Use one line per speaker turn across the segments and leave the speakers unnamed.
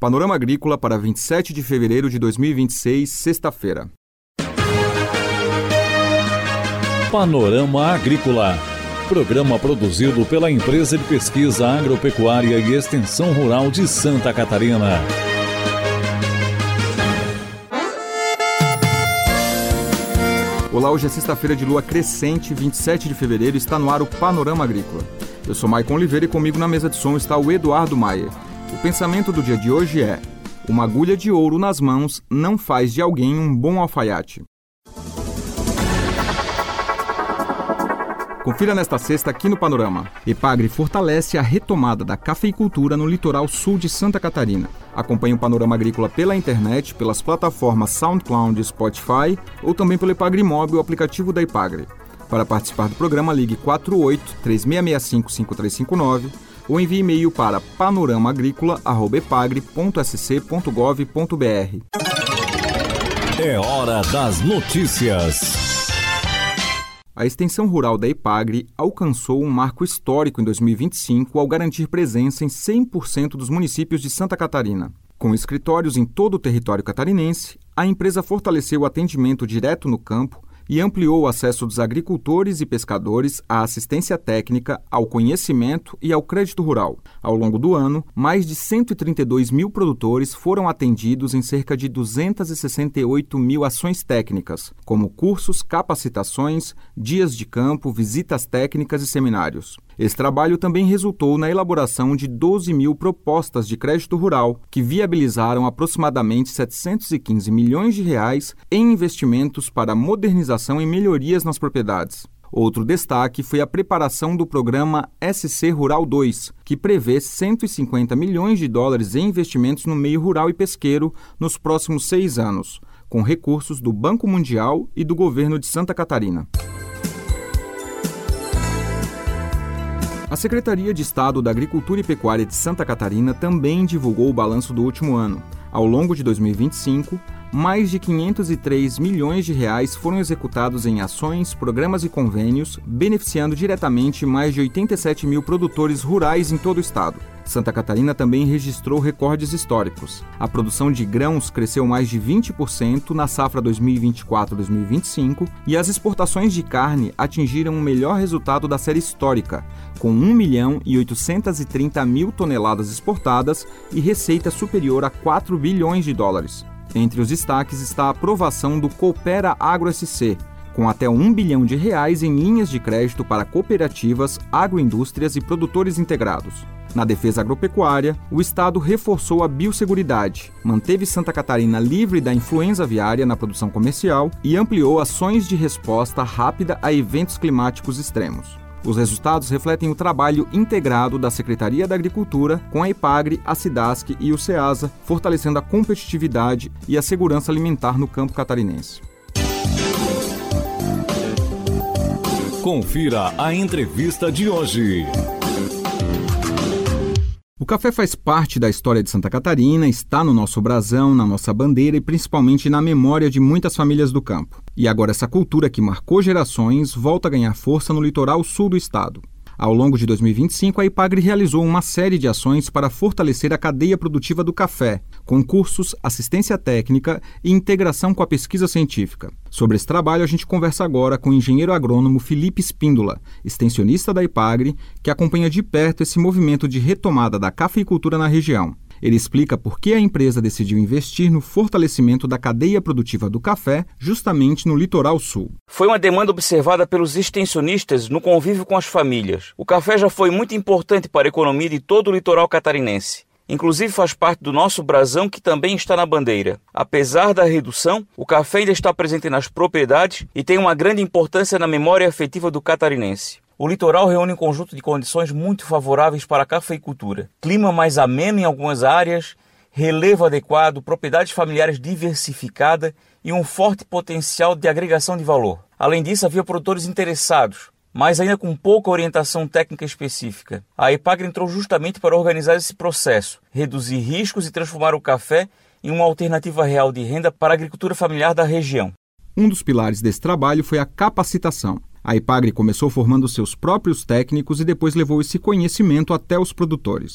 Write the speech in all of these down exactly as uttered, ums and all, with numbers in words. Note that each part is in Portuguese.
Panorama Agrícola para vinte e sete de fevereiro de dois mil e vinte e seis, sexta-feira.
Panorama Agrícola. Programa produzido pela Empresa de Pesquisa Agropecuária e Extensão Rural de Santa Catarina.
Olá, hoje é sexta-feira de lua crescente, vinte e sete de fevereiro, está no ar o Panorama Agrícola. Eu sou Maicon Oliveira e comigo na mesa de som está o Eduardo Maia. O pensamento do dia de hoje é: uma agulha de ouro nas mãos não faz de alguém um bom alfaiate. Confira nesta sexta aqui no Panorama. EPAGRE fortalece a retomada da cafeicultura no litoral sul de Santa Catarina. Acompanhe o Panorama Agrícola pela internet, pelas plataformas SoundCloud e Spotify ou também pelo EPAGRE Móvel, o aplicativo da EPAGRE. Para participar do programa, ligue quatro oito, três seis seis cinco, cinco três cinco nove ou envie e-mail para panoramaagricola arroba epagre ponto s c ponto gov ponto b r.
É hora das notícias.
A extensão rural da EPAGRE alcançou um marco histórico em dois mil e vinte e cinco ao garantir presença em cem por cento dos municípios de Santa Catarina. Com escritórios em todo o território catarinense, a empresa fortaleceu o atendimento direto no campo e ampliou o acesso dos agricultores e pescadores à assistência técnica, ao conhecimento e ao crédito rural. Ao longo do ano, mais de cento e trinta e dois mil produtores foram atendidos em cerca de duzentas e sessenta e oito mil ações técnicas, como cursos, capacitações, dias de campo, visitas técnicas e seminários. Esse trabalho também resultou na elaboração de doze mil propostas de crédito rural, que viabilizaram aproximadamente setecentos e quinze milhões de reais em investimentos para modernização e melhorias nas propriedades. Outro destaque foi a preparação do programa S C Rural dois, que prevê cento e cinquenta milhões de dólares em investimentos no meio rural e pesqueiro nos próximos seis anos, com recursos do Banco Mundial e do governo de Santa Catarina. A Secretaria de Estado da Agricultura e Pecuária de Santa Catarina também divulgou o balanço do último ano. Ao longo de dois mil e vinte e cinco, mais de quinhentos e três milhões de reais foram executados em ações, programas e convênios, beneficiando diretamente mais de oitenta e sete mil produtores rurais em todo o estado. Santa Catarina também registrou recordes históricos. A produção de grãos cresceu mais de vinte por cento na safra dois mil e vinte e quatro a dois mil e vinte e cinco e as exportações de carne atingiram o melhor resultado da série histórica, com um milhão e oitocentos e trinta mil toneladas exportadas e receita superior a quatro bilhões de dólares. Entre os destaques está a aprovação do Coopera Agro S C, com até um bilhão de reais em linhas de crédito para cooperativas, agroindústrias e produtores integrados. Na defesa agropecuária, o Estado reforçou a biosseguridade, manteve Santa Catarina livre da influenza aviária na produção comercial e ampliou ações de resposta rápida a eventos climáticos extremos. Os resultados refletem o trabalho integrado da Secretaria da Agricultura com a EPAGRE, a SIDASC e o SEASA, fortalecendo a competitividade e a segurança alimentar no campo catarinense.
Confira a entrevista de hoje.
O café faz parte da história de Santa Catarina, está no nosso brasão, na nossa bandeira e principalmente na memória de muitas famílias do campo. E agora essa cultura que marcou gerações volta a ganhar força no litoral sul do estado. Ao longo de dois mil e vinte e cinco, a EPAGRE realizou uma série de ações para fortalecer a cadeia produtiva do café, com cursos, assistência técnica e integração com a pesquisa científica. Sobre esse trabalho, a gente conversa agora com o engenheiro agrônomo Felipe Espíndola, extensionista da EPAGRE, que acompanha de perto esse movimento de retomada da cafeicultura na região. Ele explica por que a empresa decidiu investir no fortalecimento da cadeia produtiva do café, justamente no litoral sul.
Foi uma demanda observada pelos extensionistas no convívio com as famílias. O café já foi muito importante para a economia de todo o litoral catarinense. Inclusive faz parte do nosso brasão, que também está na bandeira. Apesar da redução, o café ainda está presente nas propriedades e tem uma grande importância na memória afetiva do catarinense. O litoral reúne um conjunto de condições muito favoráveis para a cafeicultura. Clima mais ameno em algumas áreas, relevo adequado, propriedades familiares diversificadas e um forte potencial de agregação de valor. Além disso, havia produtores interessados, mas ainda com pouca orientação técnica específica. A EPAGRE entrou justamente para organizar esse processo, reduzir riscos e transformar o café em uma alternativa real de renda para a agricultura familiar da região.
Um dos pilares desse trabalho foi a capacitação. A EPAGRE começou formando seus próprios técnicos e depois levou esse conhecimento até os produtores.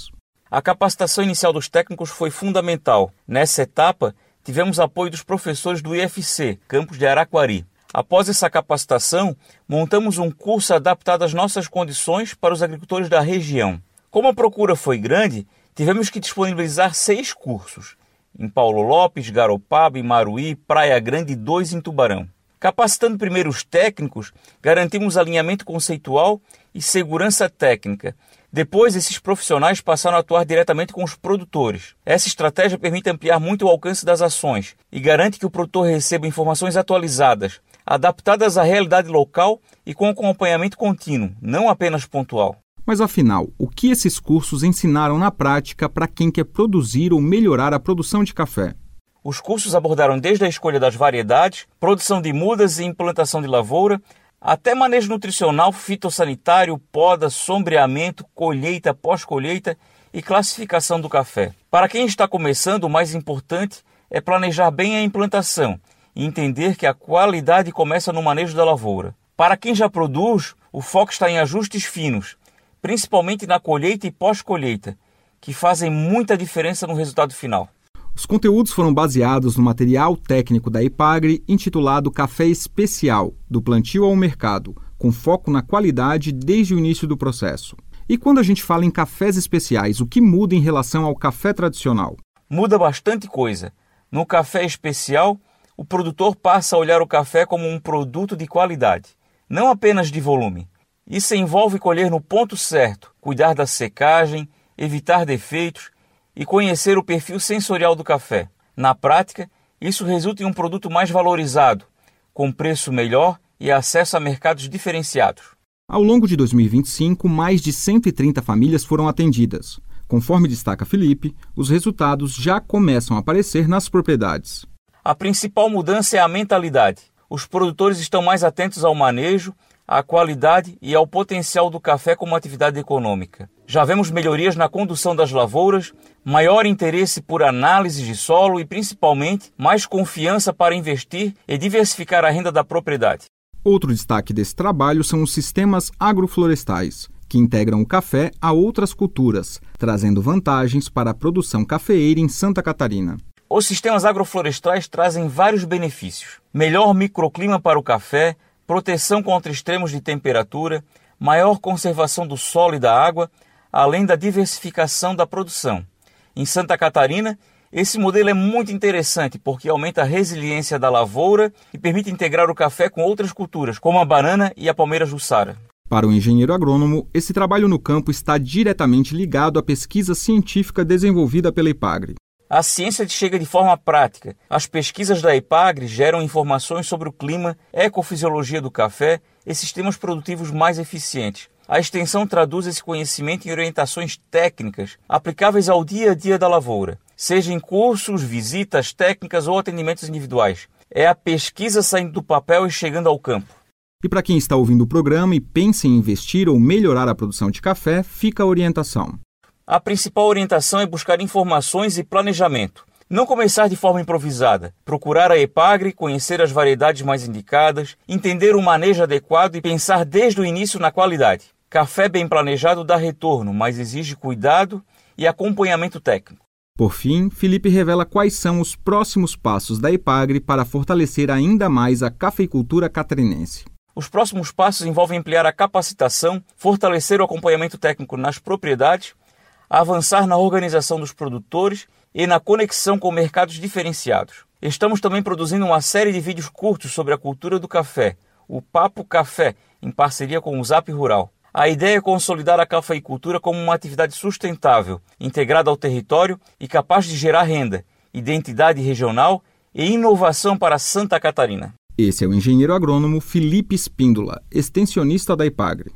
A capacitação inicial dos técnicos foi fundamental. Nessa etapa, tivemos apoio dos professores do I F C, campus de Araquari. Após essa capacitação, montamos um curso adaptado às nossas condições para os agricultores da região. Como a procura foi grande, tivemos que disponibilizar seis cursos, em Paulo Lopes, Garopaba, Imaruí, Praia Grande e dois em Tubarão. Capacitando primeiro os técnicos, garantimos alinhamento conceitual e segurança técnica. Depois, esses profissionais passaram a atuar diretamente com os produtores. Essa estratégia permite ampliar muito o alcance das ações e garante que o produtor receba informações atualizadas, adaptadas à realidade local e com acompanhamento contínuo, não apenas pontual.
Mas afinal, o que esses cursos ensinaram na prática para quem quer produzir ou melhorar a produção de café?
Os cursos abordaram desde a escolha das variedades, produção de mudas e implantação de lavoura, até manejo nutricional, fitossanitário, poda, sombreamento, colheita, pós-colheita e classificação do café. Para quem está começando, o mais importante é planejar bem a implantação e entender que a qualidade começa no manejo da lavoura. Para quem já produz, o foco está em ajustes finos, principalmente na colheita e pós-colheita, que fazem muita diferença no resultado final.
Os conteúdos foram baseados no material técnico da EPAGRE intitulado Café Especial, do plantio ao mercado, com foco na qualidade desde o início do processo. E quando a gente fala em cafés especiais, o que muda em relação ao café tradicional?
Muda bastante coisa. No café especial, o produtor passa a olhar o café como um produto de qualidade, não apenas de volume. Isso envolve colher no ponto certo, cuidar da secagem, evitar defeitos e conhecer o perfil sensorial do café. Na prática, isso resulta em um produto mais valorizado, com preço melhor e acesso a mercados diferenciados.
Ao longo de dois mil e vinte e cinco, mais de cento e trinta famílias foram atendidas. Conforme destaca Felipe, os resultados já começam a aparecer nas propriedades.
A principal mudança é a mentalidade. Os produtores estão mais atentos ao manejo, à qualidade e ao potencial do café como atividade econômica. Já vemos melhorias na condução das lavouras, maior interesse por análise de solo e, principalmente, mais confiança para investir e diversificar a renda da propriedade.
Outro destaque desse trabalho são os sistemas agroflorestais, que integram o café a outras culturas, trazendo vantagens para a produção cafeeira em Santa Catarina.
Os sistemas agroflorestais trazem vários benefícios: melhor microclima para o café, proteção contra extremos de temperatura, maior conservação do solo e da água, além da diversificação da produção. Em Santa Catarina, esse modelo é muito interessante porque aumenta a resiliência da lavoura e permite integrar o café com outras culturas, como a banana e a palmeira jussara.
Para o engenheiro agrônomo, esse trabalho no campo está diretamente ligado à pesquisa científica desenvolvida pela EPAGRE.
A ciência chega de forma prática. As pesquisas da EPAGRE geram informações sobre o clima, ecofisiologia do café e sistemas produtivos mais eficientes. A extensão traduz esse conhecimento em orientações técnicas aplicáveis ao dia a dia da lavoura, seja em cursos, visitas técnicas ou atendimentos individuais. É a pesquisa saindo do papel e chegando ao campo.
E para quem está ouvindo o programa e pensa em investir ou melhorar a produção de café, fica a orientação.
A principal orientação é buscar informações e planejamento. Não começar de forma improvisada. Procurar a EPAGRE, conhecer as variedades mais indicadas, entender o manejo adequado e pensar desde o início na qualidade. Café bem planejado dá retorno, mas exige cuidado e acompanhamento técnico.
Por fim, Felipe revela quais são os próximos passos da EPAGRE para fortalecer ainda mais a cafeicultura catarinense.
Os próximos passos envolvem ampliar a capacitação, fortalecer o acompanhamento técnico nas propriedades, avançar na organização dos produtores e na conexão com mercados diferenciados. Estamos também produzindo uma série de vídeos curtos sobre a cultura do café, o Papo Café, em parceria com o Zap Rural. A ideia é consolidar a cafeicultura como uma atividade sustentável, integrada ao território e capaz de gerar renda, identidade regional e inovação para Santa Catarina.
Esse é o engenheiro agrônomo Felipe Espíndola, extensionista da EPAGRE.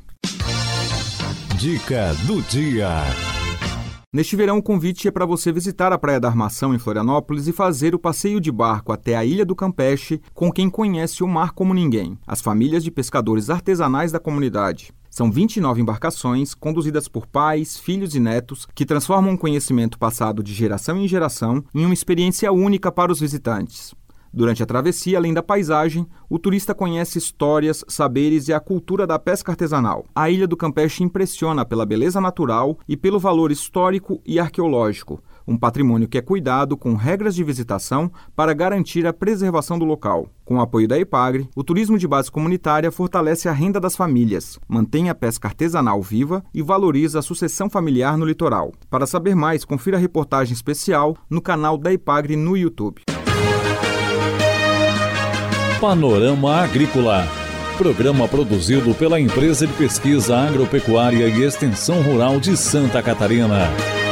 Dica do dia.
Neste verão, o convite é para você visitar a Praia da Armação, em Florianópolis, e fazer o passeio de barco até a Ilha do Campeche com quem conhece o mar como ninguém, as famílias de pescadores artesanais da comunidade. São vinte e nove embarcações, conduzidas por pais, filhos e netos, que transformam um conhecimento passado de geração em geração em uma experiência única para os visitantes. Durante a travessia, além da paisagem, o turista conhece histórias, saberes e a cultura da pesca artesanal. A Ilha do Campeche impressiona pela beleza natural e pelo valor histórico e arqueológico, um patrimônio que é cuidado com regras de visitação para garantir a preservação do local. Com o apoio da EPAGRE, o turismo de base comunitária fortalece a renda das famílias, mantém a pesca artesanal viva e valoriza a sucessão familiar no litoral. Para saber mais, confira a reportagem especial no canal da EPAGRE no YouTube.
Panorama Agrícola, programa produzido pela Empresa de Pesquisa Agropecuária e Extensão Rural de Santa Catarina.